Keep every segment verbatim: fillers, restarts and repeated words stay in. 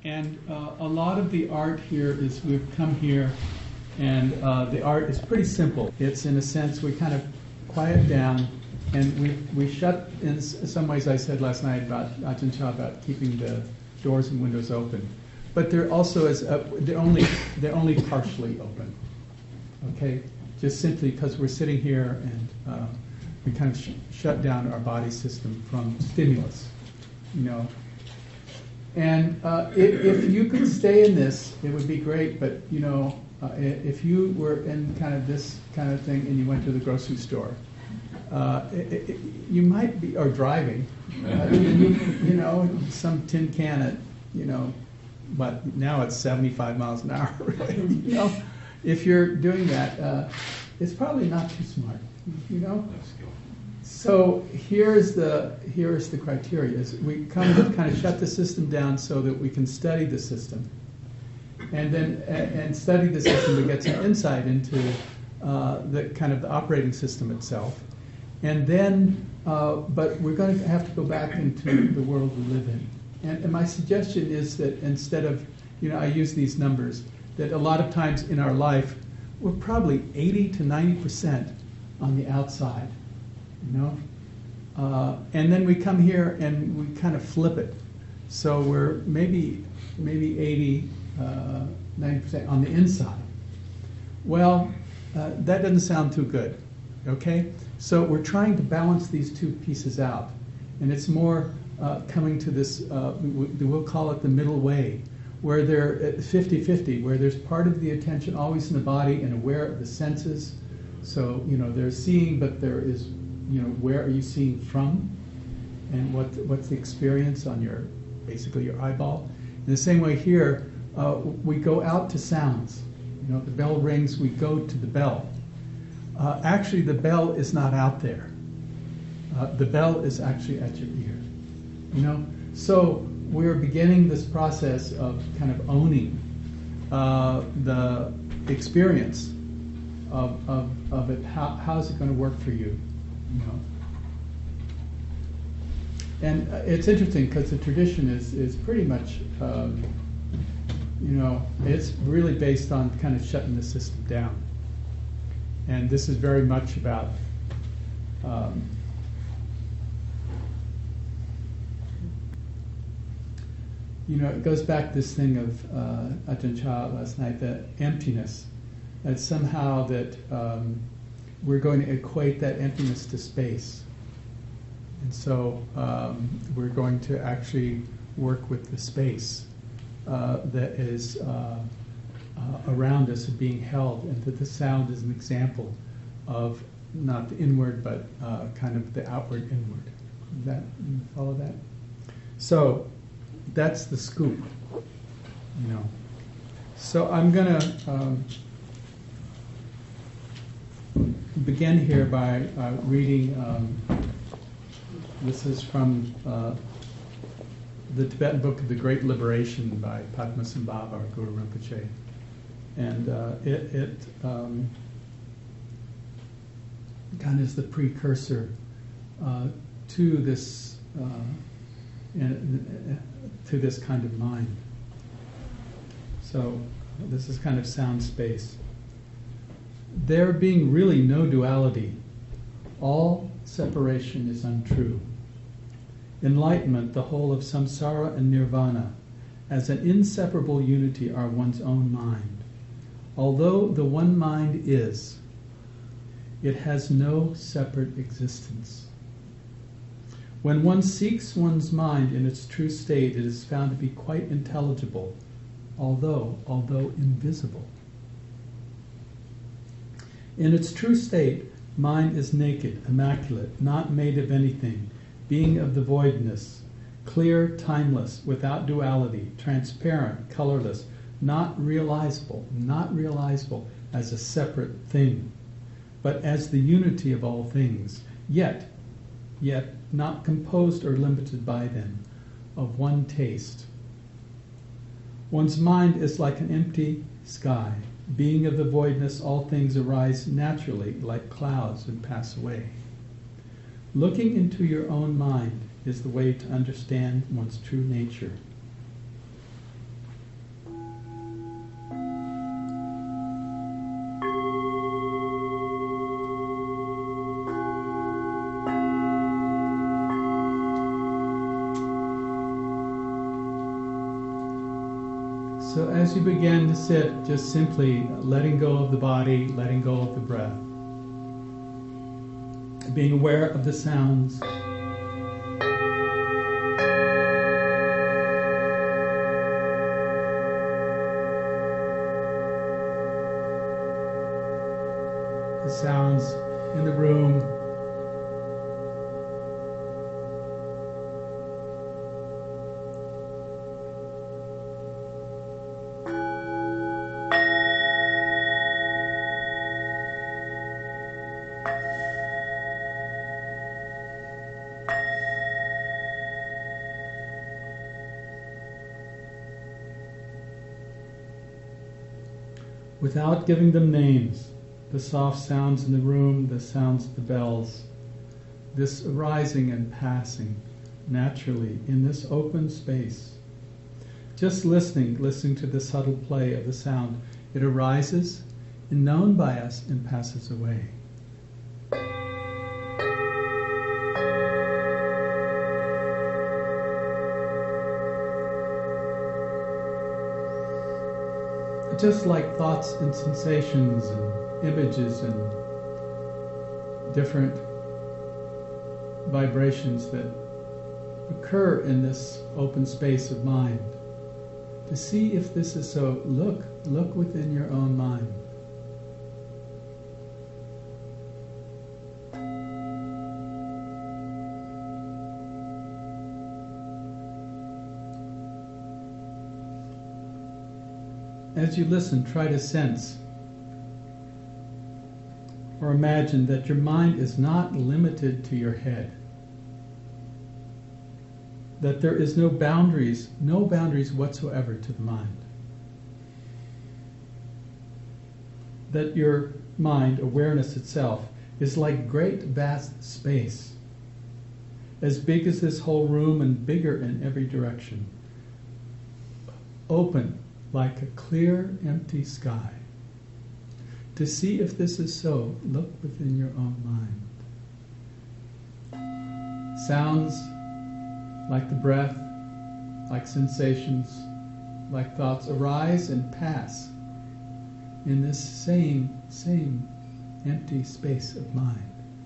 And uh, a lot of the art here is we've come here, and uh, the art is pretty simple. It's, in a sense, we kind of quiet down, and we we shut, in some ways I said last night about Ajahn Chah about keeping the doors and windows open. But there also is, a, they're, only, they're only partially open, okay? Just simply because we're sitting here and uh, we kind of sh shut down our body system from stimulus, you know. And uh, if, if you could stay in this, it would be great, but, you know, uh, if you were in kind of this kind of thing and you went to the grocery store, uh, it, it, you might be, or driving, uh, you, you know, some tin can at, you know, but now it's seventy-five miles an hour, right? You know, if you're doing that, uh, it's probably not too smart, you know? So here's the here's the criteria. Is we come to kind of shut the system down so that we can study the system, and then and study the system to get some insight into uh, the kind of the operating system itself, and then uh, but we're going to have to go back into the world we live in. And, and my suggestion is that instead of, you know, I use these numbers, that a lot of times in our life we're probably eighty to ninety percent on the outside. You know, uh, and then we come here and we kind of flip it. So we're maybe maybe eighty, uh, ninety percent on the inside. Well, uh, that doesn't sound too good, okay? So we're trying to balance these two pieces out, and it's more uh, coming to this, uh, we'll call it the middle way, where they're fifty fifty, where there's part of the attention always in the body and aware of the senses. So, you know, they're seeing, but there is, you know, where are you seeing from, and what what's the experience on your, basically your eyeball. In the same way here, uh, we go out to sounds. You know, the bell rings, we go to the bell. Uh, actually, the bell is not out there. Uh, the bell is actually at your ear. You know, so we're beginning this process of kind of owning uh, the experience of of, of it. How how's it going to work for you? You know, and it's interesting because the tradition is is pretty much, um, you know, it's really based on kind of shutting the system down, and this is very much about. Um, you know, it goes back to this thing of uh, Ajahn Chah last night, the emptiness, that somehow that. Um, we're going to equate that emptiness to space. And so um, we're going to actually work with the space uh, that is uh, uh, around us and being held, and that the sound is an example of not the inward, but uh, kind of the outward inward. That, you follow that? So that's the scoop, you know. So I'm going to um, begin here by uh, reading, um, this is from uh, the Tibetan Book of the Great Liberation by Padmasambhava, or Guru Rinpoche. And uh, it, it um, kind of is the precursor uh, to this uh, in, to this kind of mind. So this is kind of sound space. There being really no duality, all separation is untrue. Enlightenment, the whole of samsara and nirvana, as an inseparable unity are one's own mind. Although the one mind is, it has no separate existence. When one seeks one's mind in its true state, it is found to be quite intelligible, although, although invisible. In its true state, mind is naked, immaculate, not made of anything, being of the voidness, clear, timeless, without duality, transparent, colorless, not realizable, not realizable as a separate thing, but as the unity of all things, yet, yet not composed or limited by them, of one taste. One's mind is like an empty sky. Being of the voidness, all things arise naturally like clouds and pass away. Looking into your own mind is the way to understand one's true nature. So as you begin to sit, just simply letting go of the body, letting go of the breath, being aware of the sounds. The sounds in the room. Without giving them names, the soft sounds in the room, the sounds of the bells, this arising and passing naturally in this open space. Just listening, listening to the subtle play of the sound. It arises, and known by us, and passes away. Just like thoughts and sensations and images and different vibrations that occur in this open space of mind. To see if this is so, look, look within your own mind. As you listen, try to sense or imagine that your mind is not limited to your head. That there is no boundaries, no boundaries whatsoever to the mind. That your mind, awareness itself, is like great vast space, as big as this whole room and bigger in every direction. Open like a clear, empty sky. To see if this is so, look within your own mind. Sounds like the breath, like sensations, like thoughts arise and pass in this same, same empty space of mind.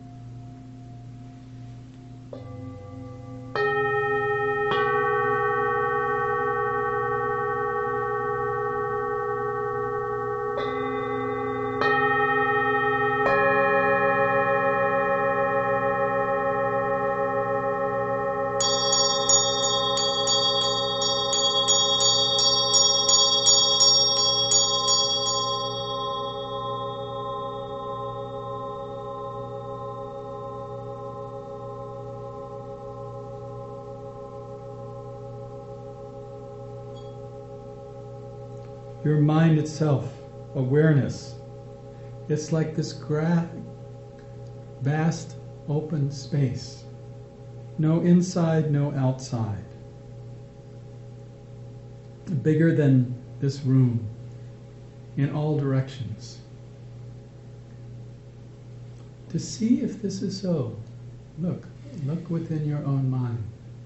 Your mind itself, awareness, it's like this gra- vast open space. No inside, no outside. Bigger than this room, in all directions. To see if this is so, look, look within your own mind.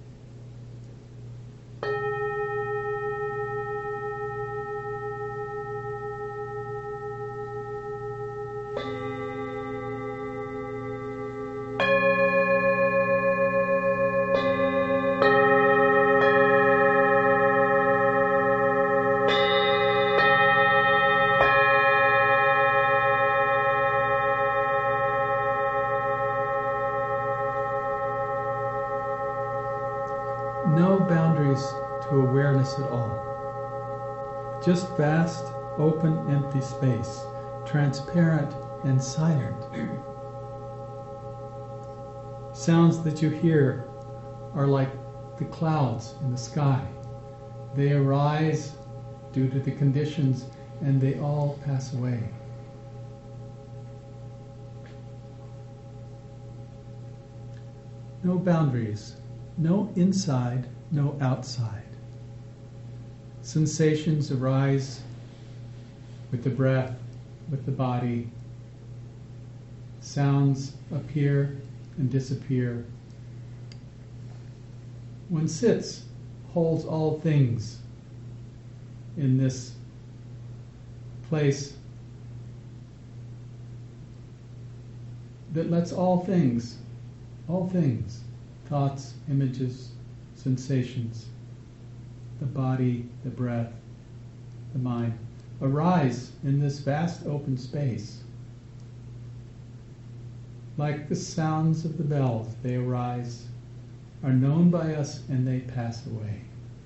No boundaries to awareness at all. Just vast, open, empty space, transparent and silent. Sounds that you hear are like the clouds in the sky. They arise due to the conditions and they all pass away. No boundaries. No inside, no outside. Sensations arise with the breath, with the body. Sounds appear and disappear. One sits, holds all things in this place that lets all things, all things, thoughts, images, sensations, the body, the breath, the mind, arise in this vast open space. Like the sounds of the bells, they arise, are known by us, and they pass away.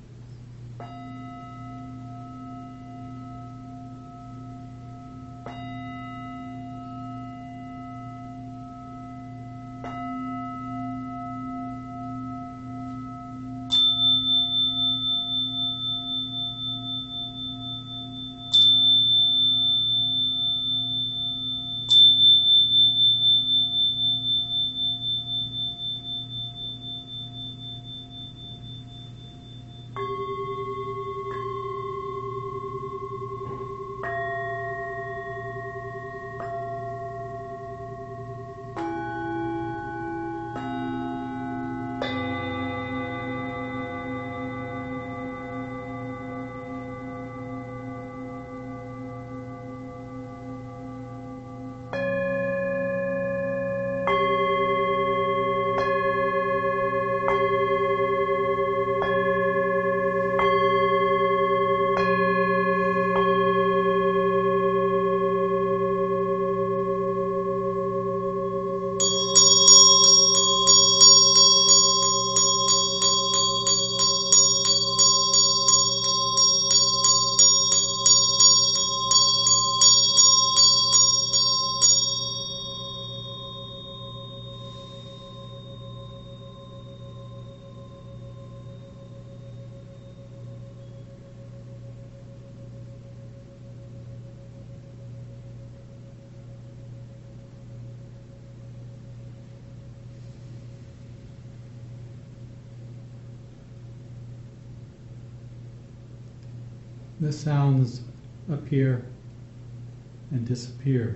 The sounds appear and disappear.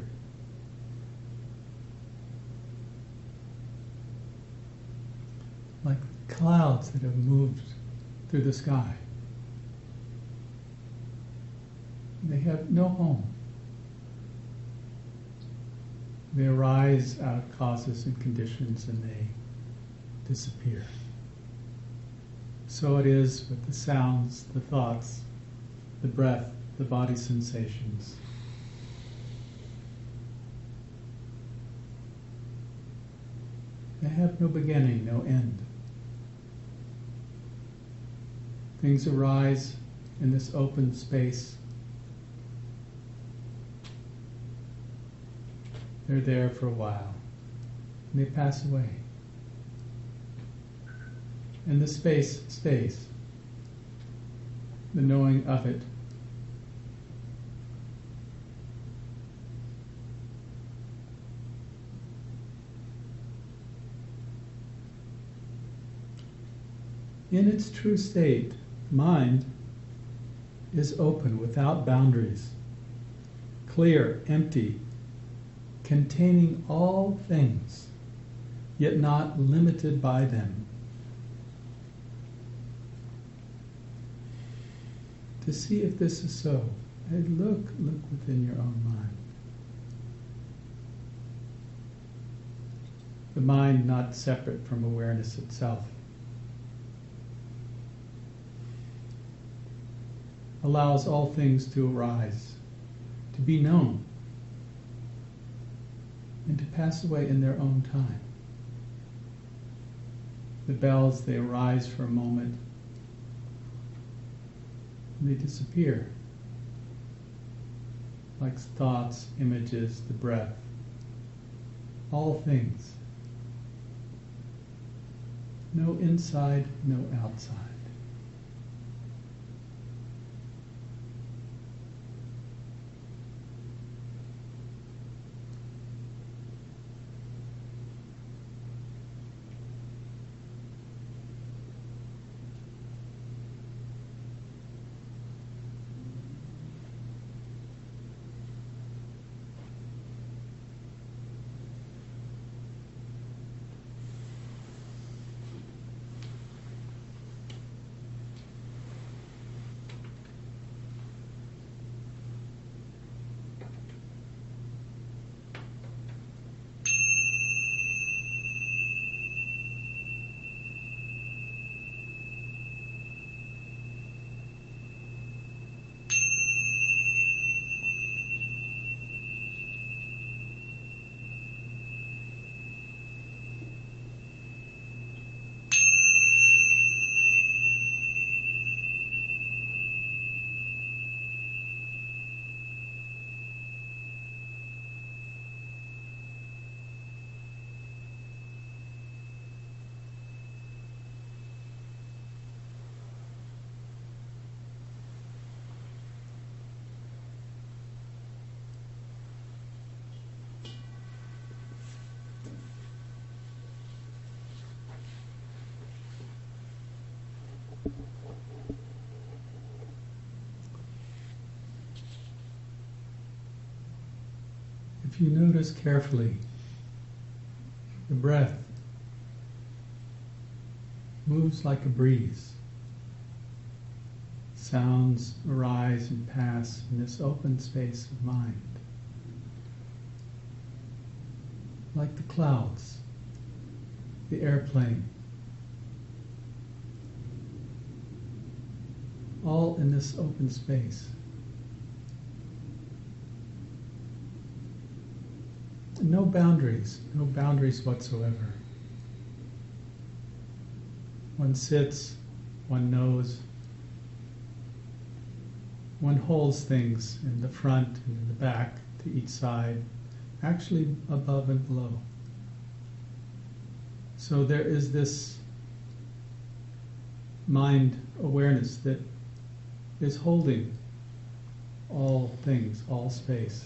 Like clouds that have moved through the sky. They have no home. They arise out of causes and conditions and they disappear. So it is with the sounds, the thoughts, the breath, the body sensations. They have no beginning, no end. Things arise in this open space. They're there for a while, and they pass away. And the space stays, the knowing of it. In its true state, mind is open without boundaries, clear, empty, containing all things, yet not limited by them. To see if this is so, look, look within your own mind. The mind not separate from awareness itself. Allows all things to arise, to be known, and to pass away in their own time. The bells, they arise for a moment, and they disappear, like thoughts, images, the breath, all things. No inside, no outside. If you notice carefully, the breath moves like a breeze. Sounds arise and pass in this open space of mind, like the clouds, the airplane, all in this open space. No boundaries, no boundaries whatsoever. One sits, one knows, one holds things in the front and in the back, to each side, actually above and below. So there is this mind awareness that is holding all things, all space.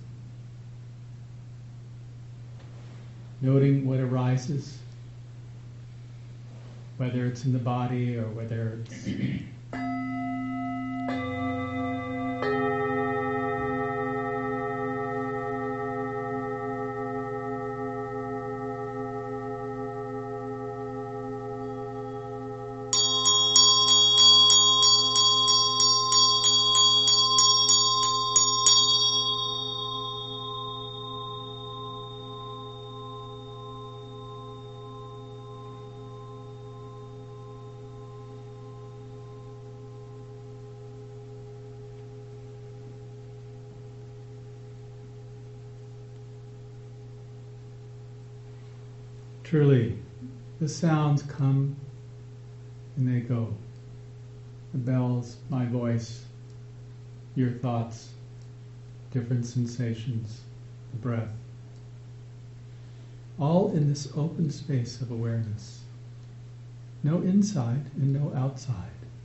Noting what arises, whether it's in the body or whether it's truly, the sounds come and they go. The bells, my voice, your thoughts, different sensations, the breath. All in this open space of awareness. No inside and no outside.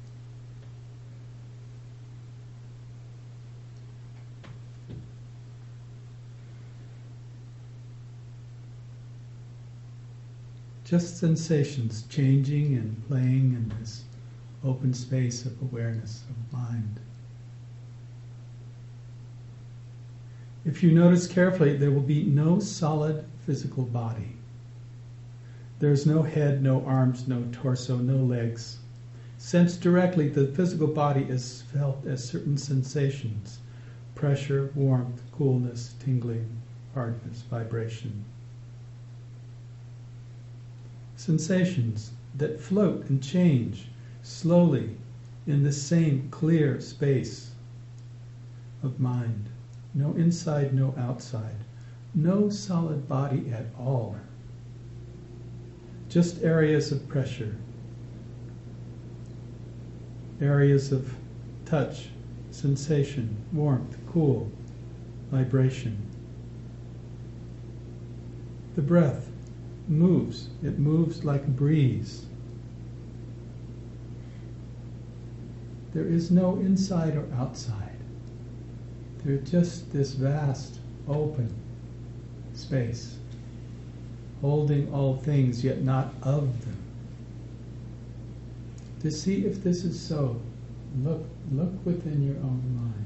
Just sensations changing and playing in this open space of awareness of mind. If you notice carefully, there will be no solid physical body. There's no head, no arms, no torso, no legs. Sensed directly, the physical body is felt as certain sensations: pressure, warmth, coolness, tingling, hardness, vibration. Sensations that float and change slowly in the same clear space of mind. No inside, no outside. No solid body at all. Just areas of pressure. Areas of touch, sensation, warmth, cool, vibration. The breath moves. It moves like a breeze. There is no inside or outside. There's just this vast, open space, holding all things, yet not of them. To see if this is so, look, look within your own mind.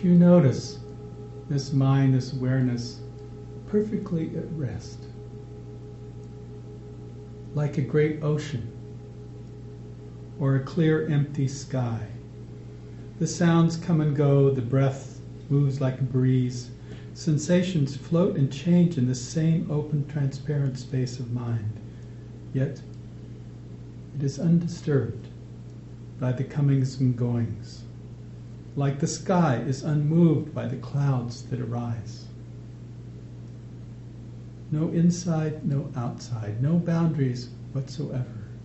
If you notice this mind, this awareness, perfectly at rest, like a great ocean or a clear, empty sky. The sounds come and go, the breath moves like a breeze. Sensations float and change in the same open, transparent space of mind. Yet, it is undisturbed by the comings and goings, like the sky is unmoved by the clouds that arise. No inside, no outside, no boundaries whatsoever.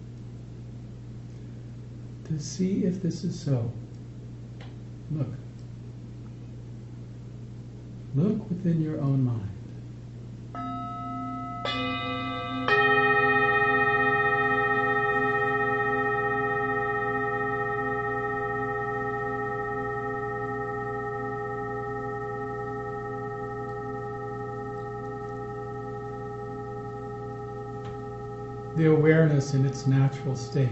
To see if this is so, look. Look within your own mind. The awareness in its natural state,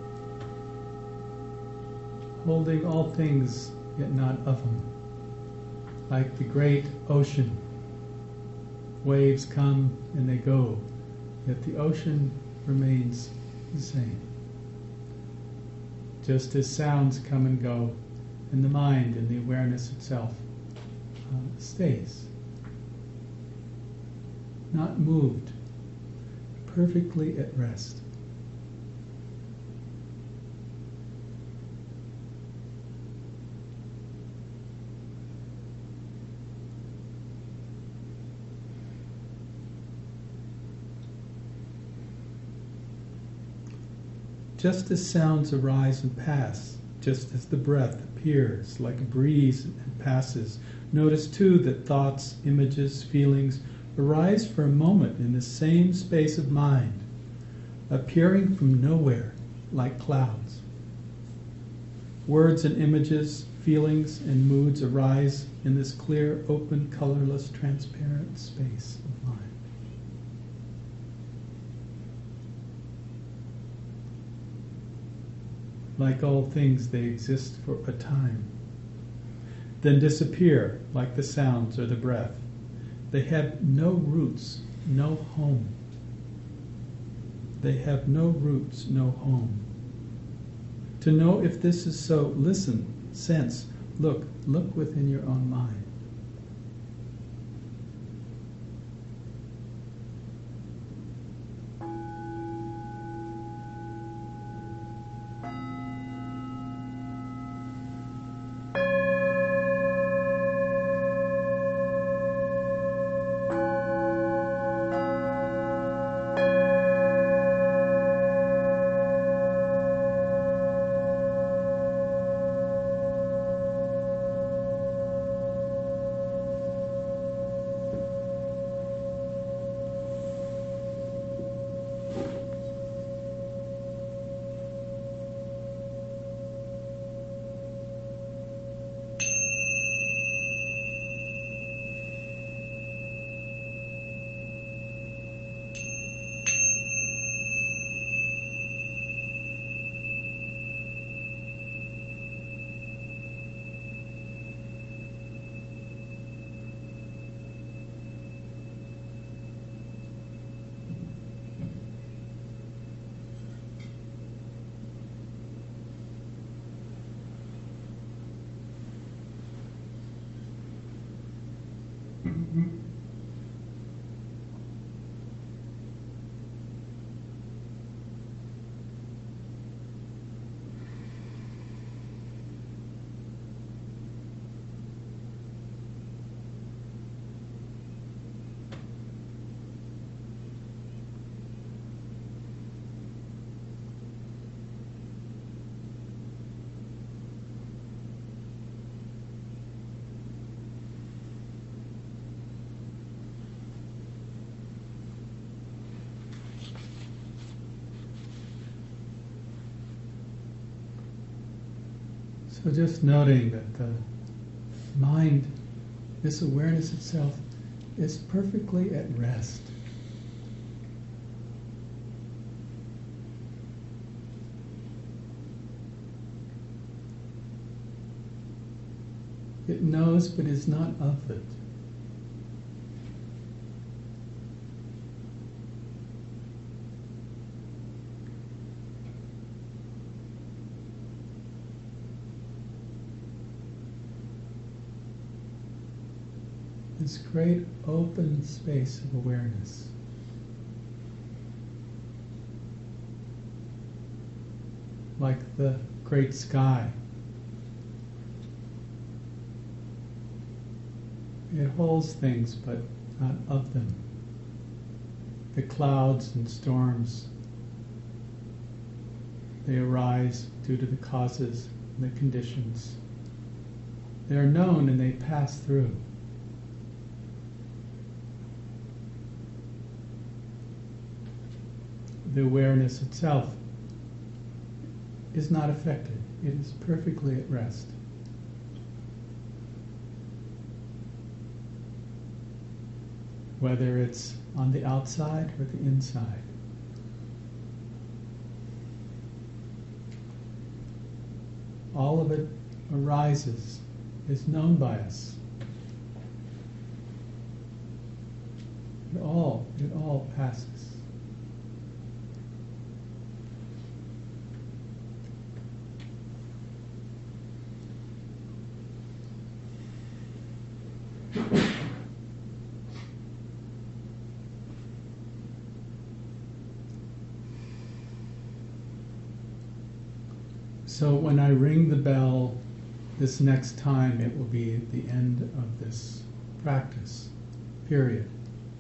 holding all things yet not of them, like the great ocean. Waves come and they go, yet the ocean remains the same. Just as sounds come and go, and the mind and the awareness itself uh, stays. Not moved, perfectly at rest. Just as sounds arise and pass, just as the breath appears like a breeze and passes, notice too that thoughts, images, feelings arise for a moment in the same space of mind, appearing from nowhere like clouds. Words and images, feelings and moods arise in this clear, open, colorless, transparent space of mind. Like all things, they exist for a time, then disappear like the sounds or the breath. They have no roots, no home. They have no roots, no home. To know if this is so, listen, sense, look, look within your own mind. So just noting that the mind, this awareness itself, is perfectly at rest. It It knows but is not of it. This great open space of awareness. Like the great sky. It holds things, but not of them. The clouds and storms, they arise due to the causes and the conditions. They are known and they pass through. The awareness itself is not affected. It is perfectly at rest. Whether it's on the outside or the inside. All of it arises, is known by us. It all, it all passes. So when I ring the bell this next time, it will be at the end of this practice, period.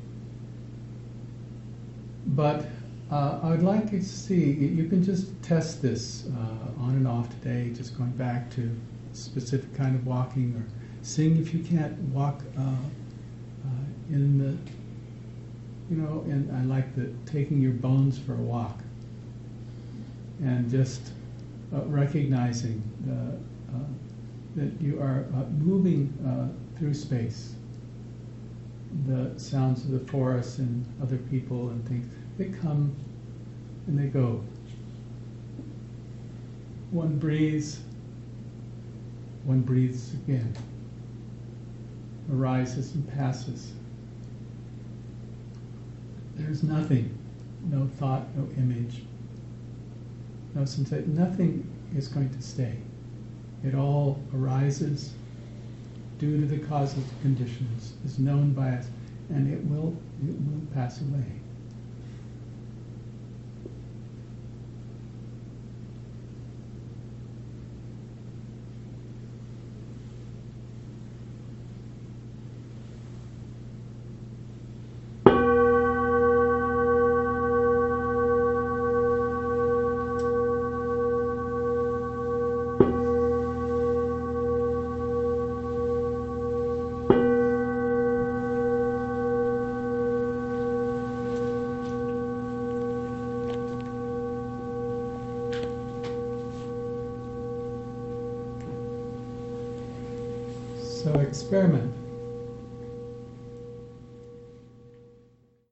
But uh, I would like to see, you can just test this uh, on and off today, just going back to a specific kind of walking, or seeing if you can't walk uh, uh, in the, you know, and I like the taking your bones for a walk, and just Uh, recognizing the, uh, that you are uh, moving uh, through space. The sounds of the forest and other people and things, they come and they go. One breathes, one breathes again, arises and passes. There's nothing, no thought, no image. No, since it, nothing is going to stay. It all arises due to the causes and conditions, is known by us, and it will, it will pass away. So experiment.